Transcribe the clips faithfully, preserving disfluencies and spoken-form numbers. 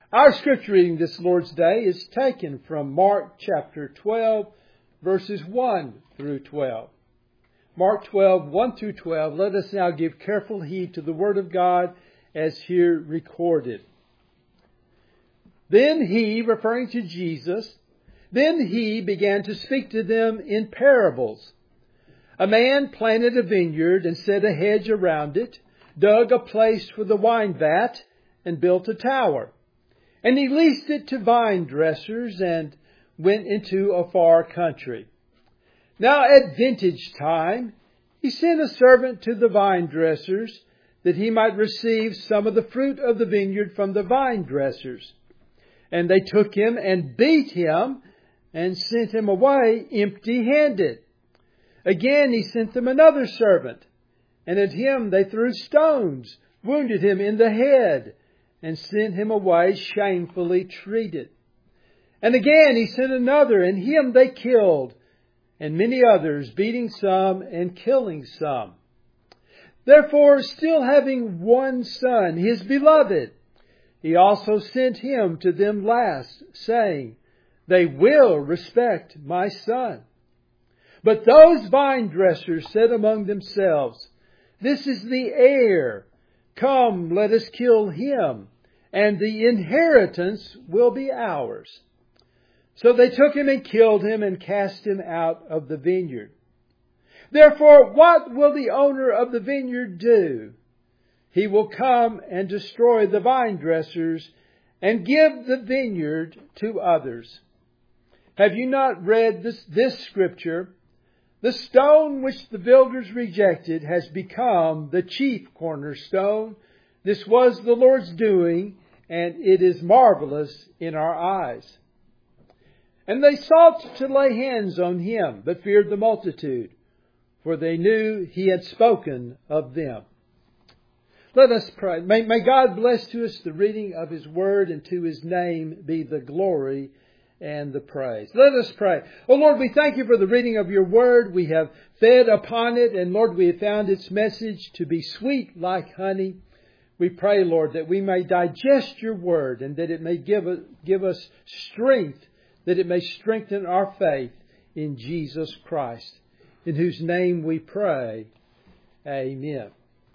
Our scripture reading this Lord's Day is taken from Mark chapter twelve, verses one through twelve. Mark twelve, one through twelve. Let us now give careful heed to the Word of God as here recorded. Then he, referring to Jesus, then he began to speak to them in parables. A man planted a vineyard and set a hedge around it, dug a place for the wine vat, and built a tower. And he leased it to vine dressers and went into a far country. Now at vintage time, he sent a servant to the vine dressers that he might receive some of the fruit of the vineyard from the vine dressers. And they took him and beat him and sent him away empty-handed. Again he sent them another servant, and at him they threw stones, wounded him in the head, and sent him away shamefully treated. And again he sent another, and him they killed, and many others, beating some and killing some. Therefore, still having one son, his beloved, he also sent him to them last, saying, They will respect my son. But those vine dressers said among themselves, This is the heir. Come, let us kill him, and the inheritance will be ours. So they took him and killed him and cast him out of the vineyard. Therefore, what will the owner of the vineyard do? He will come and destroy the vine dressers and give the vineyard to others. Have you not read this, this scripture? The stone which the builders rejected has become the chief cornerstone. This was the Lord's doing, and it is marvelous in our eyes. And they sought to lay hands on him, but feared the multitude, for they knew he had spoken of them. Let us pray. May, may God bless to us the reading of His Word, and to His name be the glory and the praise. Let us pray. Oh Lord, we thank You for the reading of Your Word. We have fed upon it, and Lord, we have found its message to be sweet like honey. We pray, Lord, that we may digest Your Word, and that it may give us, give us strength, that it may strengthen our faith in Jesus Christ, in whose name we pray. Amen.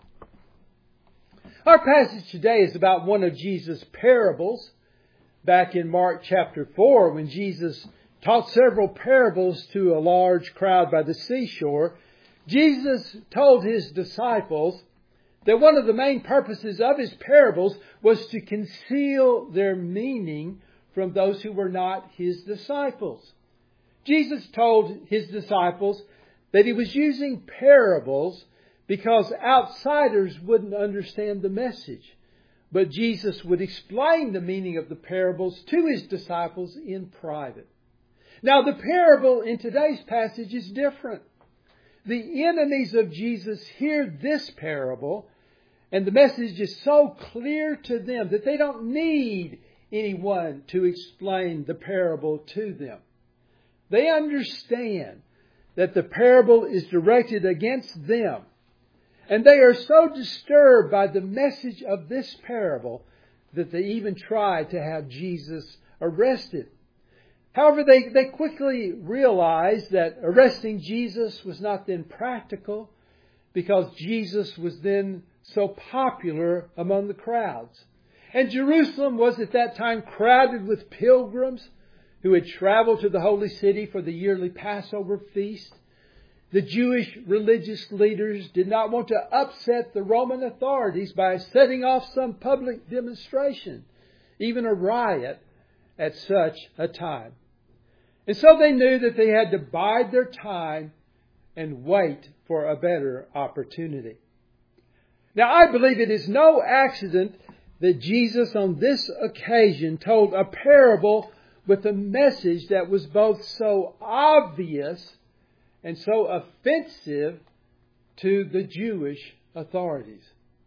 Our passage today is about one of Jesus' parables. Back in Mark chapter four, when Jesus taught several parables to a large crowd by the seashore, Jesus told His disciples that one of the main purposes of His parables was to conceal their meaning from those who were not His disciples. Jesus told His disciples that He was using parables because outsiders wouldn't understand the message. But Jesus would explain the meaning of the parables to His disciples in private. Now, the parable in today's passage is different. The enemies of Jesus hear this parable, and the message is so clear to them that they don't need anyone to explain the parable to them. They understand that the parable is directed against them. And they are so disturbed by the message of this parable that they even try to have Jesus arrested. However, they, they quickly realized that arresting Jesus was not then practical, because Jesus was then so popular among the crowds. And Jerusalem was at that time crowded with pilgrims who had traveled to the holy city for the yearly Passover feast. The Jewish religious leaders did not want to upset the Roman authorities by setting off some public demonstration, even a riot, at such a time. And so they knew that they had to bide their time and wait for a better opportunity. Now, I believe it is no accident that Jesus on this occasion told a parable with a message that was both so obvious and so offensive to the Jewish authorities.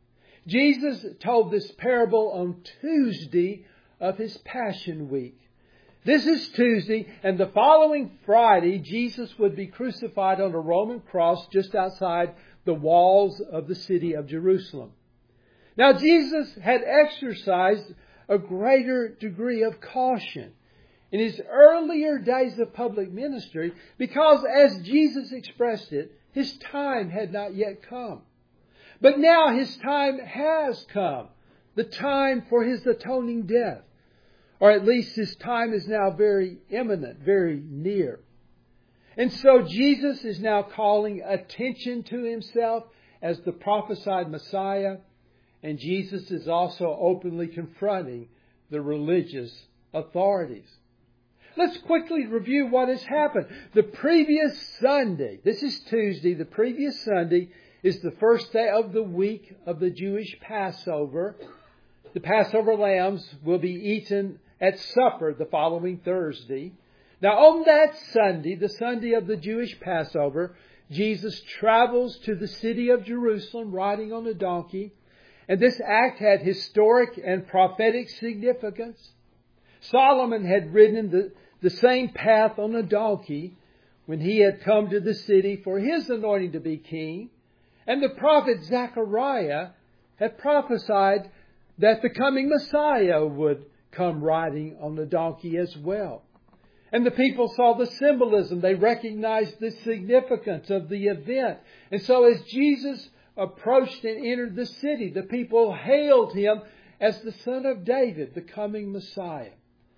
Jesus told this parable on Tuesday of His Passion Week. This is Tuesday, and the following Friday, Jesus would be crucified on a Roman cross just outside the walls of the city of Jerusalem. Now, Jesus had exercised a greater degree of caution in his earlier days of public ministry because, as Jesus expressed it, his time had not yet come. But now his time has come, the time for his atoning death. Or at least his time is now very imminent, very near. And so Jesus is now calling attention to himself as the prophesied Messiah. And Jesus is also openly confronting the religious authorities. Let's quickly review what has happened. The previous Sunday, this is Tuesday, the previous Sunday is the first day of the week of the Jewish Passover. The Passover lambs will be eaten at supper the following Thursday. Now on that Sunday, the Sunday of the Jewish Passover, Jesus travels to the city of Jerusalem riding on a donkey. And this act had historic and prophetic significance. Solomon had ridden the, the same path on a donkey when he had come to the city for his anointing to be king. And the prophet Zechariah had prophesied that the coming Messiah would come riding on a donkey as well. And the people saw the symbolism. They recognized the significance of the event. And so as Jesus approached and entered the city, the people hailed him as the Son of David, the coming Messiah.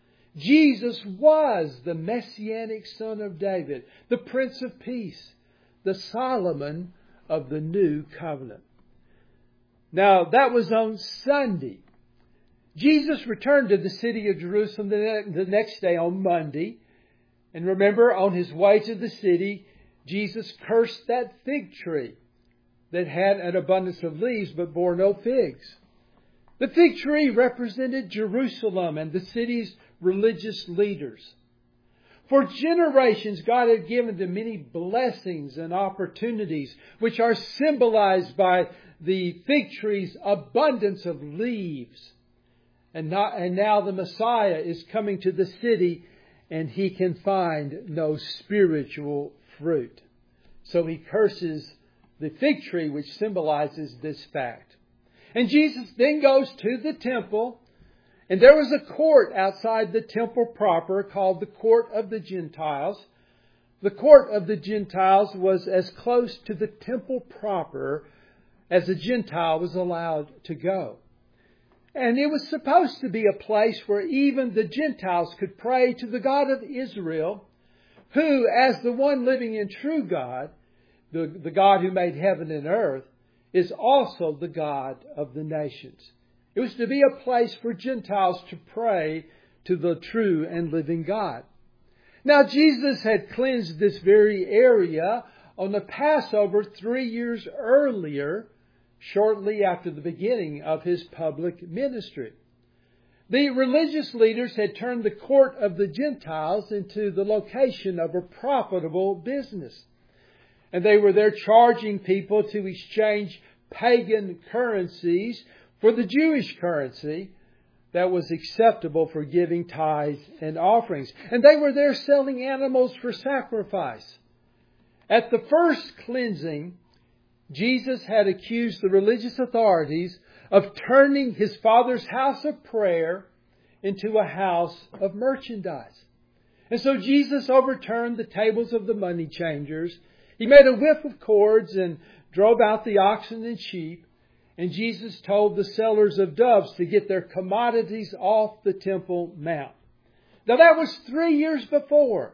Jesus was the Messianic Son of David, the Prince of Peace, the Solomon of the New Covenant. Now, that was on Sunday. Jesus returned to the city of Jerusalem the next day on Monday. And remember, on his way to the city, Jesus cursed that fig tree that had an abundance of leaves but bore no figs. The fig tree represented Jerusalem and the city's religious leaders. For generations, God had given them many blessings and opportunities, which are symbolized by the fig tree's abundance of leaves. And, not, and now the Messiah is coming to the city, and he can find no spiritual fruit. So he curses the fig tree, which symbolizes this fact. And Jesus then goes to the temple. And there was a court outside the temple proper called the Court of the Gentiles. The Court of the Gentiles was as close to the temple proper as a Gentile was allowed to go. And it was supposed to be a place where even the Gentiles could pray to the God of Israel, who, as the one living and true God, the, the God who made heaven and earth, is also the God of the nations. It was to be a place for Gentiles to pray to the true and living God. Now, Jesus had cleansed this very area on the Passover three years earlier, shortly after the beginning of his public ministry. The religious leaders had turned the court of the Gentiles into the location of a profitable business. And they were there charging people to exchange pagan currencies for the Jewish currency that was acceptable for giving tithes and offerings. And they were there selling animals for sacrifice. At the first cleansing, Jesus had accused the religious authorities of turning his Father's house of prayer into a house of merchandise. And so Jesus overturned the tables of the money changers. He made a whip of cords and drove out the oxen and sheep. And Jesus told the sellers of doves to get their commodities off the Temple Mount. Now that was three years before.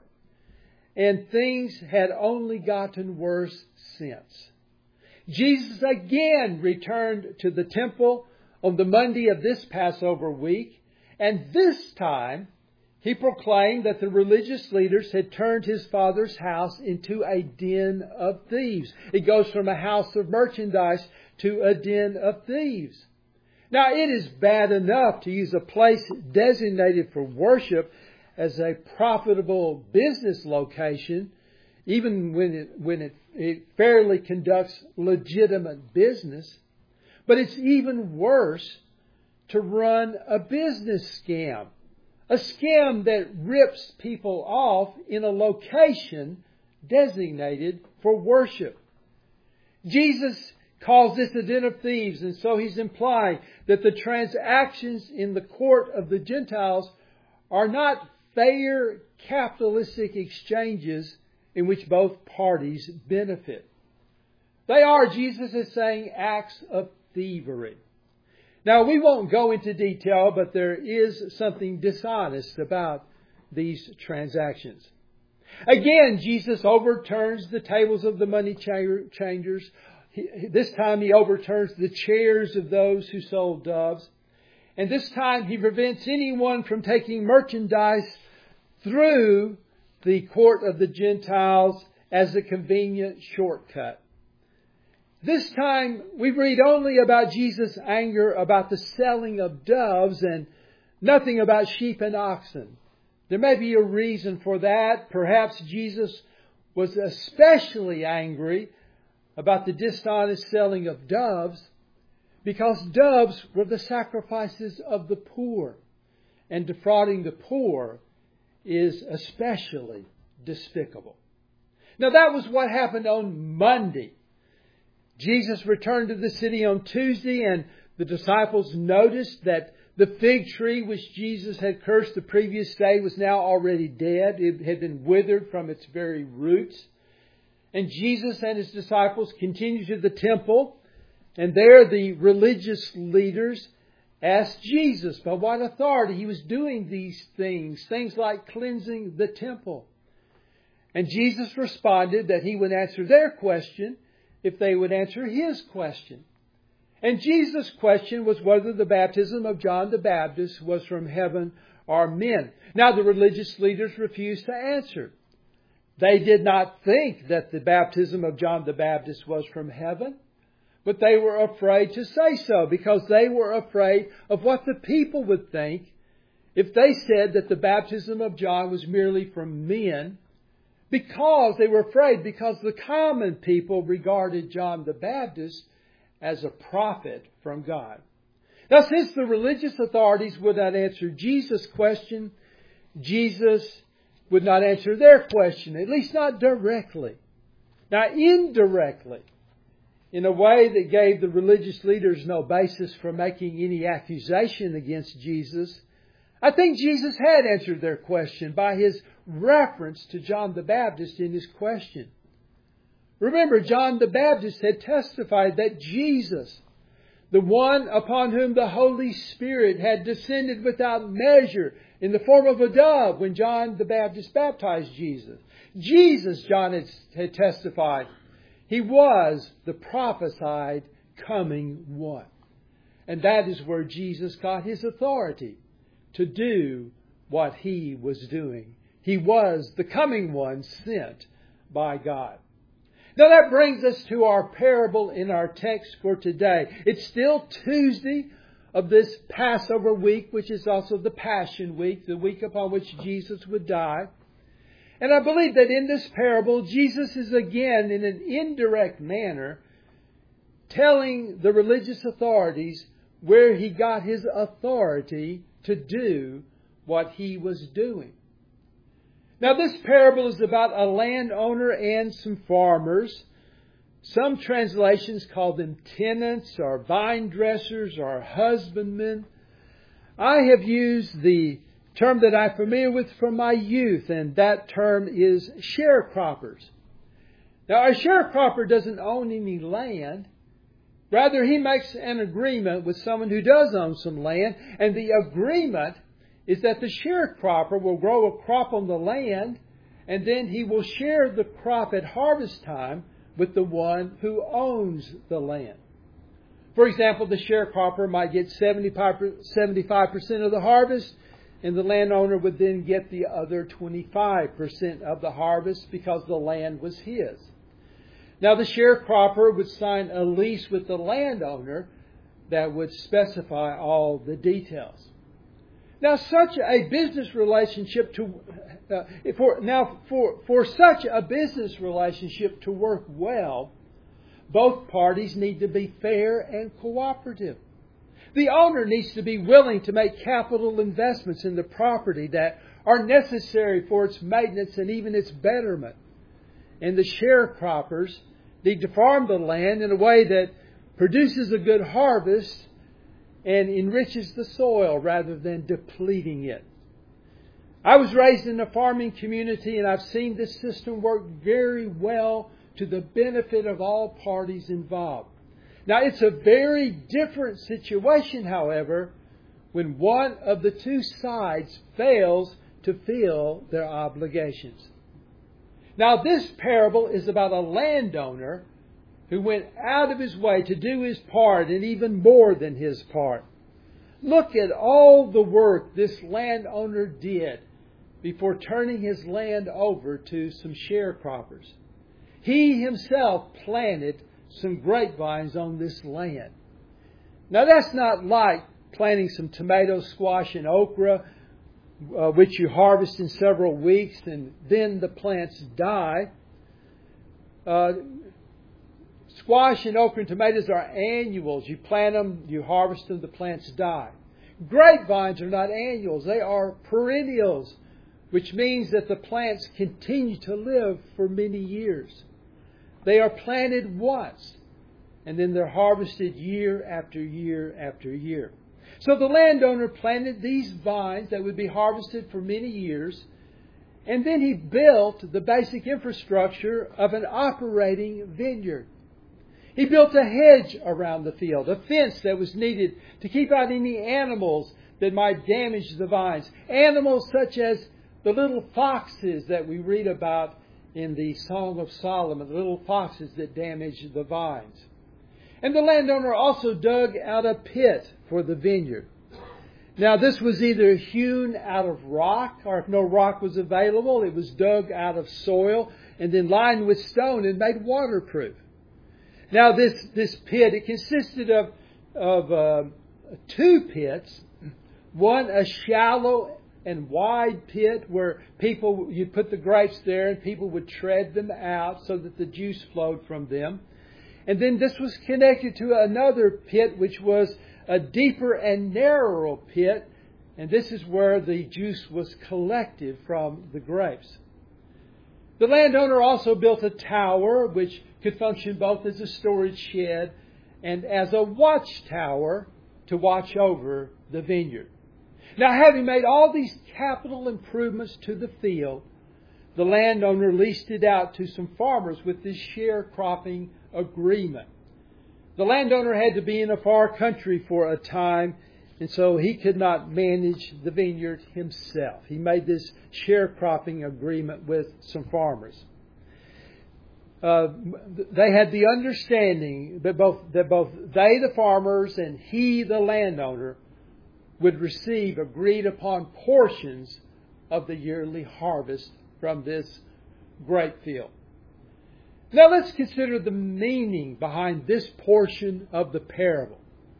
And things had only gotten worse since. Jesus again returned to the temple on the Monday of this Passover week. And this time, he proclaimed that the religious leaders had turned his Father's house into a den of thieves. It goes from a house of merchandise to a den of thieves. Now, it is bad enough to use a place designated for worship as a profitable business location, even when it, when it, it fairly conducts legitimate business. But it's even worse to run a business scam. A scam that rips people off in a location designated for worship. Jesus calls this a den of thieves, and so he's implying that the transactions in the court of the Gentiles are not fair capitalistic exchanges in which both parties benefit. They are, Jesus is saying, acts of thievery. Now, we won't go into detail, but there is something dishonest about these transactions. Again, Jesus overturns the tables of the money changers. This time he overturns the chairs of those who sold doves. And this time he prevents anyone from taking merchandise through the court of the Gentiles as a convenient shortcut. This time we read only about Jesus' anger about the selling of doves and nothing about sheep and oxen. There may be a reason for that. Perhaps Jesus was especially angry about the dishonest selling of doves because doves were the sacrifices of the poor, and defrauding the poor is especially despicable. Now, that was what happened on Monday. Jesus returned to the city on Tuesday, and the disciples noticed that the fig tree which Jesus had cursed the previous day was now already dead. It had been withered from its very roots. And Jesus and his disciples continued to the temple, and there the religious leaders asked Jesus by what authority he was doing these things, things like cleansing the temple. And Jesus responded that he would answer their question if they would answer his question. And Jesus' question was whether the baptism of John the Baptist was from heaven or men. Now, the religious leaders refused to answer. They did not think that the baptism of John the Baptist was from heaven, but they were afraid to say so because they were afraid of what the people would think if they said that the baptism of John was merely from men, because they were afraid, because the common people regarded John the Baptist as a prophet from God. Now, since the religious authorities would not answer Jesus' question, Jesus would not answer their question, at least not directly. Now, indirectly, in a way that gave the religious leaders no basis for making any accusation against Jesus, I think Jesus had answered their question by his reference to John the Baptist in his question. Remember, John the Baptist had testified that Jesus, the one upon whom the Holy Spirit had descended without measure in the form of a dove when John the Baptist baptized Jesus. Jesus, John had, had testified, he was the prophesied coming one. And that is where Jesus got his authority to do what he was doing. He was the coming one sent by God. Now that brings us to our parable in our text for today. It's still Tuesday of this Passover week, which is also the Passion Week, the week upon which Jesus would die. And I believe that in this parable, Jesus is again, in an indirect manner, telling the religious authorities where he got his authority to do what he was doing. Now, this parable is about a landowner and some farmers. Some translations call them tenants or vine dressers or husbandmen. I have used the term that I'm familiar with from my youth, and that term is sharecroppers. Now, a sharecropper doesn't own any land. Rather, he makes an agreement with someone who does own some land, and the agreement is that the sharecropper will grow a crop on the land, and then he will share the crop at harvest time with the one who owns the land. For example, the sharecropper might get seventy-five percent of the harvest, and the landowner would then get the other twenty-five percent of the harvest because the land was his. Now, the sharecropper would sign a lease with the landowner that would specify all the details. Now, such a business relationship to uh, for now for for such a business relationship to work well, both parties need to be fair and cooperative. The owner needs to be willing to make capital investments in the property that are necessary for its maintenance and even its betterment. And the sharecroppers need to farm the land in a way that produces a good harvest and enriches the soil rather than depleting it. I was raised in a farming community, and I've seen this system work very well to the benefit of all parties involved. Now, it's a very different situation, however, when one of the two sides fails to fill their obligations. Now, this parable is about a landowner who went out of his way to do his part and even more than his part. Look at all the work this landowner did before turning his land over to some sharecroppers. He himself planted some grapevines on this land. Now, that's not like planting some tomato, squash, and okra, uh, which you harvest in several weeks and then the plants die. Uh, squash and okra and tomatoes are annuals. You plant them, you harvest them, the plants die. Grapevines are not annuals. They are perennials, which means that the plants continue to live for many years. They are planted once, and then they're harvested year after year after year. So the landowner planted these vines that would be harvested for many years, and then he built the basic infrastructure of an operating vineyard. He built a hedge around the field, a fence that was needed to keep out any animals that might damage the vines. Animals such as the little foxes that we read about in the Song of Solomon, the little foxes that damage the vines. And the landowner also dug out a pit for the vineyard. Now, this was either hewn out of rock, or if no rock was available, it was dug out of soil and then lined with stone and made waterproof. Now, this, this pit, it consisted of, of uh, two pits. One, a shallow and wide pit where people, you'd put the grapes there and people would tread them out so that the juice flowed from them. And then this was connected to another pit, which was a deeper and narrower pit. And this is where the juice was collected from the grapes. The landowner also built a tower, which could function both as a storage shed and as a watchtower to watch over the vineyard. Now, having made all these capital improvements to the field, the landowner leased it out to some farmers with this sharecropping agreement. The landowner had to be in a far country for a time, and so he could not manage the vineyard himself. He made this sharecropping agreement with some farmers. Uh, they had the understanding that both, that both they, the farmers, and he, the landowner, would receive agreed upon portions of the yearly harvest from this grape field. Now let's consider the meaning behind this portion of the parable.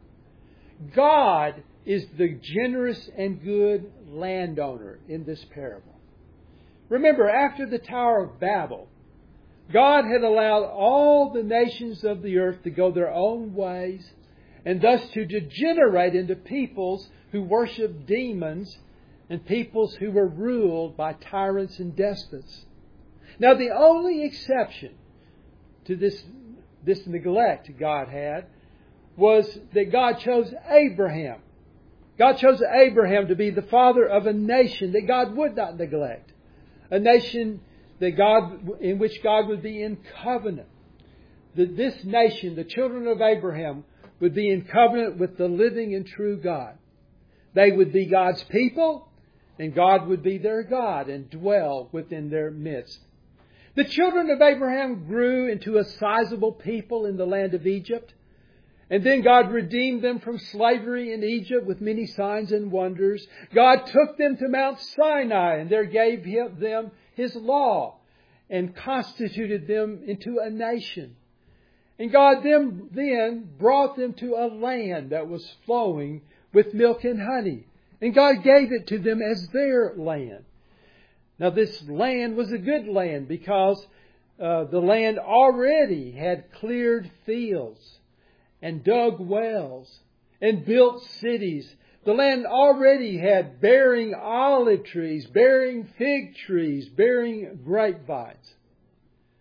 God is the generous and good landowner in this parable. Remember, after the Tower of Babel, God had allowed all the nations of the earth to go their own ways and thus to degenerate into peoples who worshiped demons and peoples who were ruled by tyrants and despots. Now, the only exception to this, this neglect God had was that God chose Abraham. God chose Abraham to be the father of a nation that God would not neglect. A nation that God, in which God would be in covenant. That this nation, the children of Abraham, would be in covenant with the living and true God. They would be God's people, and God would be their God and dwell within their midst. The children of Abraham grew into a sizable people in the land of Egypt. And then God redeemed them from slavery in Egypt with many signs and wonders. God took them to Mount Sinai and there gave him, them His law and constituted them into a nation. And God then, then brought them to a land that was flowing with milk and honey. And God gave it to them as their land. Now this land was a good land because uh, the land already had cleared fields and dug wells and built cities. The land already had bearing olive trees, bearing fig trees, bearing grapevines.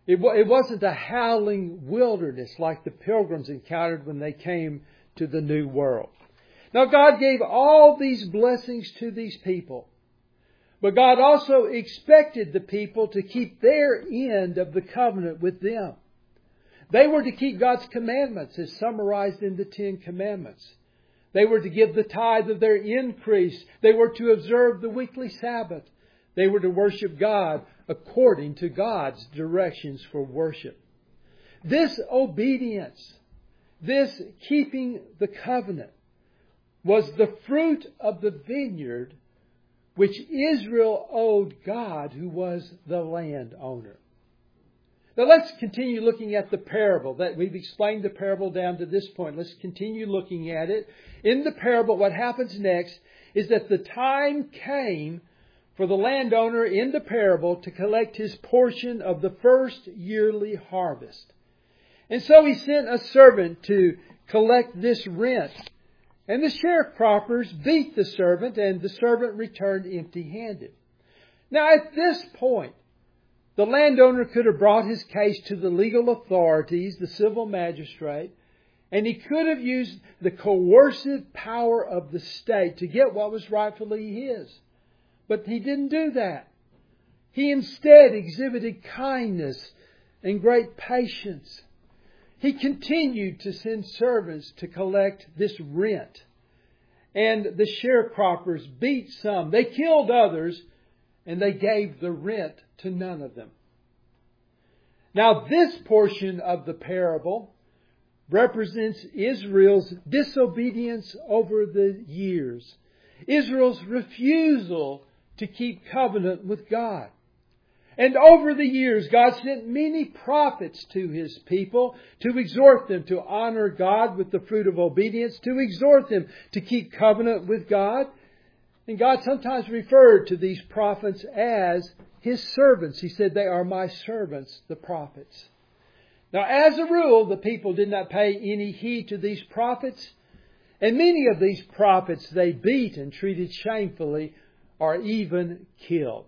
It, it wasn't a howling wilderness like the pilgrims encountered when they came to the New World. Now, God gave all these blessings to these people. But God also expected the people to keep their end of the covenant with them. They were to keep God's commandments as summarized in the Ten Commandments. They were to give the tithe of their increase. They were to observe the weekly Sabbath. They were to worship God according to God's directions for worship. This obedience, this keeping the covenant, was the fruit of the vineyard which Israel owed God, who was the landowner. Now let's continue looking at the parable. That we've explained the parable down to this point. Let's continue looking at it. In the parable, what happens next is that the time came for the landowner in the parable to collect his portion of the first yearly harvest. And so he sent a servant to collect this rent. And the sharecroppers beat the servant, and the servant returned empty-handed. Now at this point, the landowner could have brought his case to the legal authorities, the civil magistrate, and he could have used the coercive power of the state to get what was rightfully his. But he didn't do that. He instead exhibited kindness and great patience. He continued to send servants to collect this rent. And the sharecroppers beat some. They killed others, and they gave the rent to none of them. Now, this portion of the parable represents Israel's disobedience over the years. Israel's refusal to keep covenant with God. And over the years, God sent many prophets to His people to exhort them to honor God with the fruit of obedience, to exhort them to keep covenant with God. And God sometimes referred to these prophets as His servants. He said, "They are my servants, the prophets." Now, as a rule, the people did not pay any heed to these prophets. And many of these prophets they beat and treated shamefully or even killed.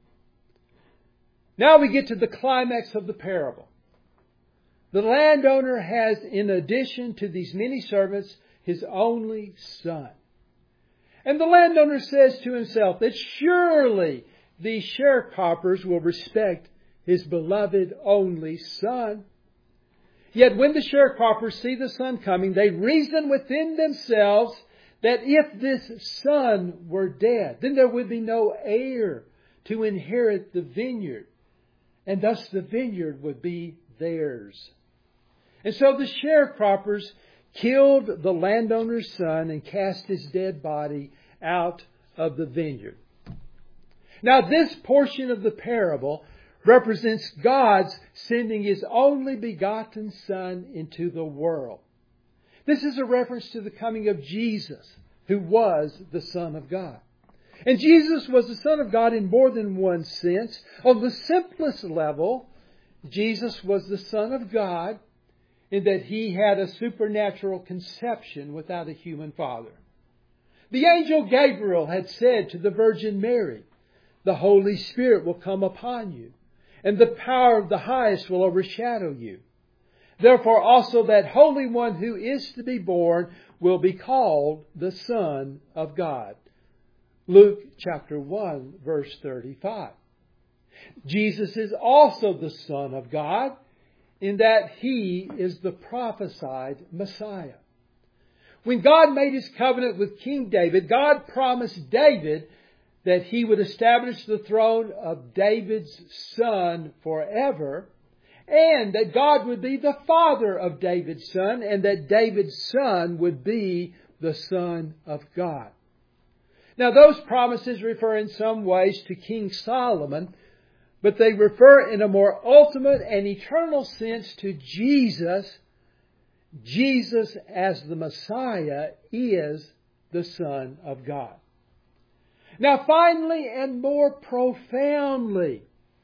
Now we get to the climax of the parable. The landowner has, in addition to these many servants, his only son. And the landowner says to himself that surely these sharecroppers will respect his beloved only son. Yet when the sharecroppers see the son coming, they reason within themselves that if this son were dead, then there would be no heir to inherit the vineyard. And thus the vineyard would be theirs. And so the sharecroppers killed the landowner's son and cast his dead body out of the vineyard. Now this portion of the parable represents God's sending His only begotten Son into the world. This is a reference to the coming of Jesus, who was the Son of God. And Jesus was the Son of God in more than one sense. On the simplest level, Jesus was the Son of God in that He had a supernatural conception without a human father. The angel Gabriel had said to the Virgin Mary, "The Holy Spirit will come upon you, and the power of the highest will overshadow you. Therefore also that Holy One who is to be born will be called the Son of God." Luke chapter one, verse thirty-five. Jesus is also the Son of God in that He is the prophesied Messiah. When God made His covenant with King David, God promised David that He would establish the throne of David's son forever, and that God would be the father of David's son, and that David's son would be the Son of God. Now, those promises refer in some ways to King Solomon, but they refer in a more ultimate and eternal sense to Jesus. Jesus, as the Messiah, is the Son of God. Now, finally and more profoundly,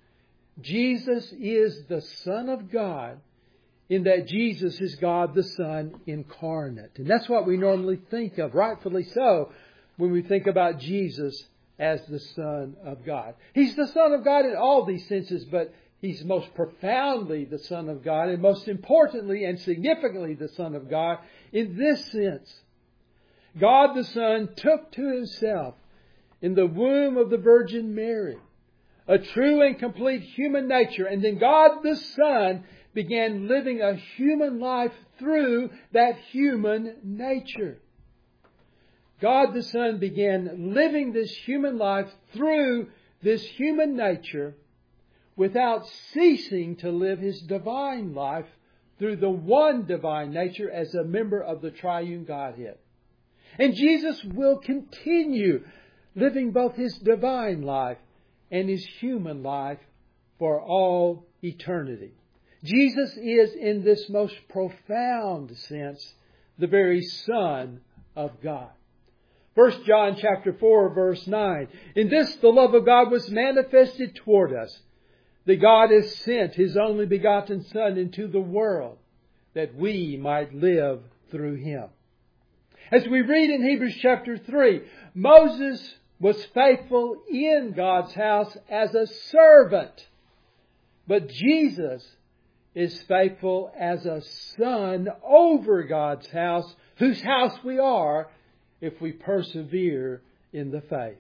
Jesus is the Son of God in that Jesus is God the Son incarnate. And that's what we normally think of, rightfully so, when we think about Jesus as the Son of God. He's the Son of God in all these senses, but He's most profoundly the Son of God, and most importantly and significantly the Son of God in this sense. God the Son took to Himself in the womb of the Virgin Mary a true and complete human nature, and then God the Son began living a human life through that human nature. God the Son began living this human life through this human nature without ceasing to live His divine life through the one divine nature as a member of the triune Godhead. And Jesus will continue living both His divine life and His human life for all eternity. Jesus is, in this most profound sense, the very Son of God. First John chapter four, verse nine. In this the love of God was manifested toward us, that God has sent His only begotten Son into the world, that we might live through Him. As we read in Hebrews chapter three, Moses was faithful in God's house as a servant, but Jesus is faithful as a son over God's house, whose house we are if we persevere in the faith.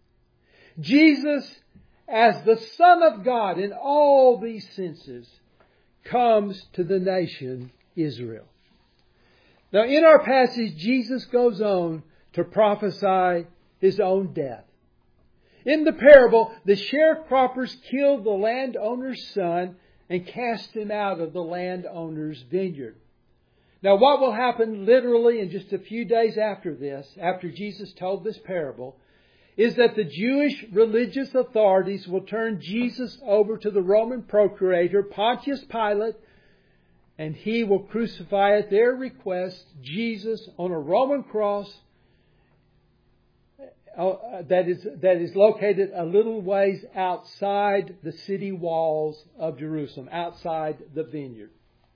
Jesus, as the Son of God in all these senses, comes to the nation Israel. Now, in our passage, Jesus goes on to prophesy His own death. In the parable, the sharecroppers killed the landowner's son and cast him out of the landowner's vineyard. Now, what will happen literally in just a few days after this, after Jesus told this parable, is that the Jewish religious authorities will turn Jesus over to the Roman procurator, Pontius Pilate, and he will crucify at their request Jesus on a Roman cross that is, that is located a little ways outside the city walls of Jerusalem, outside the vineyard.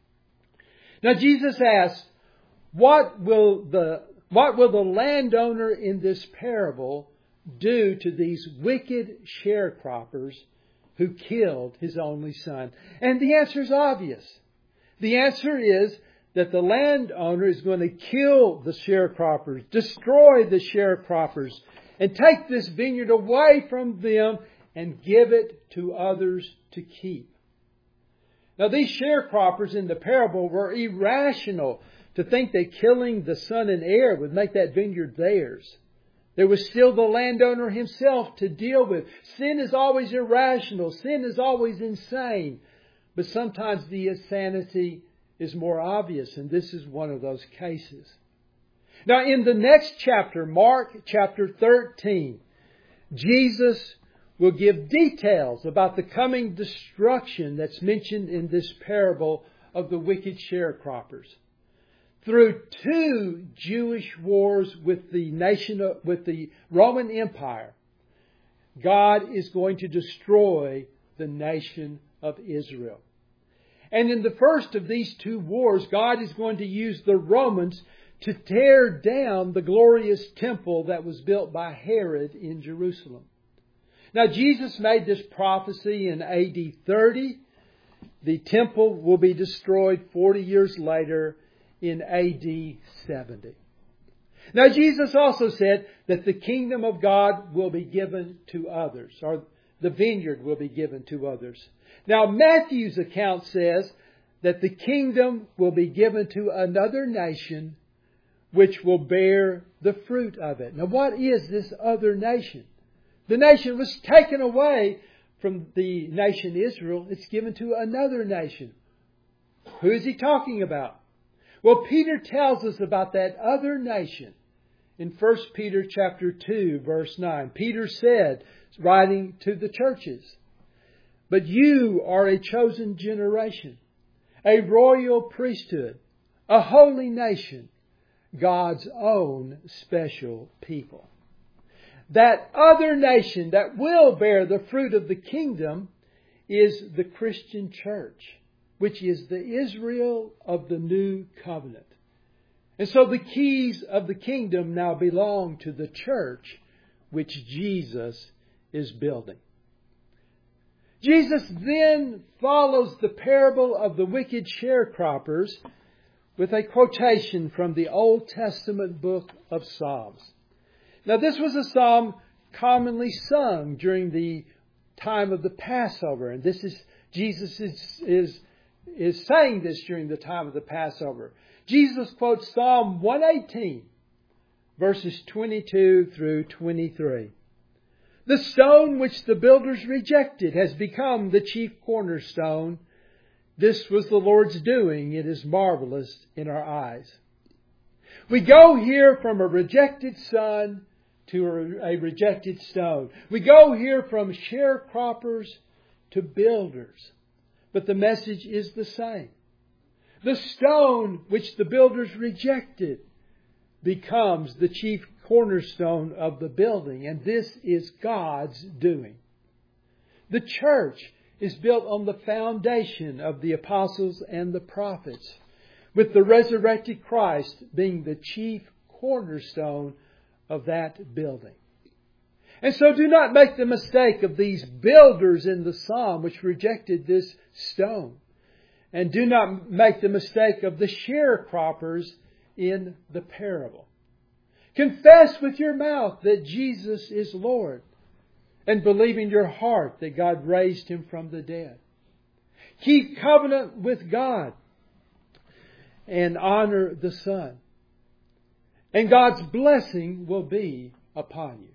Now Jesus asked, what will the, what will the landowner in this parable do to these wicked sharecroppers who killed his only son? And the answer is obvious. The answer is that the landowner is going to kill the sharecroppers, destroy the sharecroppers, and take this vineyard away from them and give it to others to keep. Now, these sharecroppers in the parable were irrational to think that killing the son and heir would make that vineyard theirs. There was still the landowner himself to deal with. Sin is always irrational. Sin is always insane. But sometimes the insanity is more obvious, and this is one of those cases. Now, in the next chapter, Mark chapter thirteen, Jesus will give details about the coming destruction that's mentioned in this parable of the wicked sharecroppers. Through two Jewish wars with the nation, of, with the Roman Empire, God is going to destroy the nation of Israel. And in the first of these two wars, God is going to use the Romans to tear down the glorious temple that was built by Herod in Jerusalem. Now, Jesus made this prophecy in A D thirty. The temple will be destroyed forty years later in A D seventy. Now, Jesus also said that the kingdom of God will be given to others, or the vineyard will be given to others. Now, Matthew's account says that the kingdom will be given to another nation which will bear the fruit of it. Now, what is this other nation? The nation was taken away from the nation Israel. It's given to another nation. Who is he talking about? Well, Peter tells us about that other nation in First Peter chapter two, verse nine. Peter said, writing to the churches, "But you are a chosen generation, a royal priesthood, a holy nation, God's own special people." That other nation that will bear the fruit of the kingdom is the Christian church, which is the Israel of the new covenant. And so the keys of the kingdom now belong to the church which Jesus is building. Jesus then follows the parable of the wicked sharecroppers with a quotation from the Old Testament book of Psalms. Now, this was a psalm commonly sung during the time of the Passover, and this is Jesus is is is saying this during the time of the Passover. Jesus quotes Psalm one eighteen, verses twenty-two through twenty-three. The stone which the builders rejected has become the chief cornerstone. This was the Lord's doing. It is marvelous in our eyes. We go here from a rejected son to a rejected stone. We go here from sharecroppers to builders. But the message is the same. The stone which the builders rejected becomes the chief cornerstone of the building, and this is God's doing. The church is built on the foundation of the apostles and the prophets, with the resurrected Christ being the chief cornerstone of that building. And so do not make the mistake of these builders in the psalm which rejected this stone. And do not make the mistake of the sharecroppers in the parable. Confess with your mouth that Jesus is Lord, and believe in your heart that God raised Him from the dead. Keep covenant with God and honor the Son, and God's blessing will be upon you.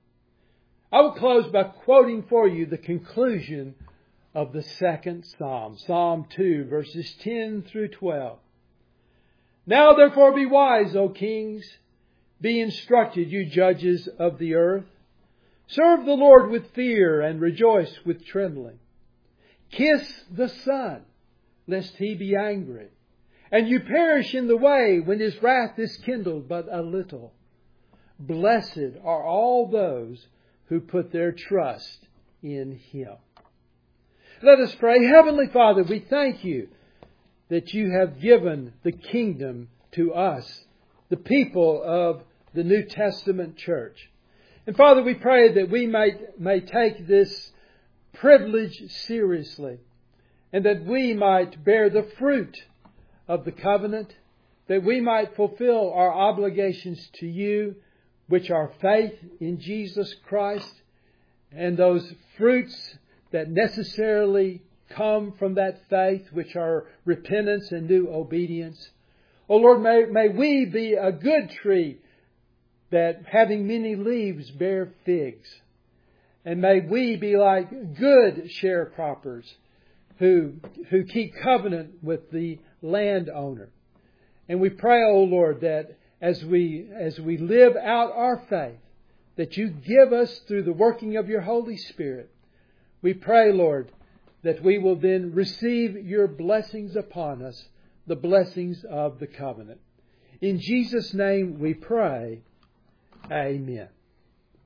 I will close by quoting for you the conclusion of the second Psalm, Psalm two, verses ten through twelve. Now therefore be wise, O kings. Be instructed, you judges of the earth. Serve the Lord with fear and rejoice with trembling. Kiss the Son, lest He be angry, and you perish in the way when His wrath is kindled but a little. Blessed are all those who put their trust in Him. Let us pray. Heavenly Father, we thank You that You have given the kingdom to us, the people of the New Testament church. And Father, we pray that we may, may take this privilege seriously, and that we might bear the fruit of the covenant, that we might fulfill our obligations to You, which are faith in Jesus Christ, and those fruits that necessarily come from that faith, which are repentance and new obedience. Oh Lord, may, may we be a good tree that, having many leaves, bear figs. And may we be like good sharecroppers who, who keep covenant with the landowner. And we pray, oh Lord, that as we, as we live out our faith, that You give us through the working of Your Holy Spirit. We pray, Lord, that we will then receive Your blessings upon us, the blessings of the covenant. In Jesus' name we pray. Amen.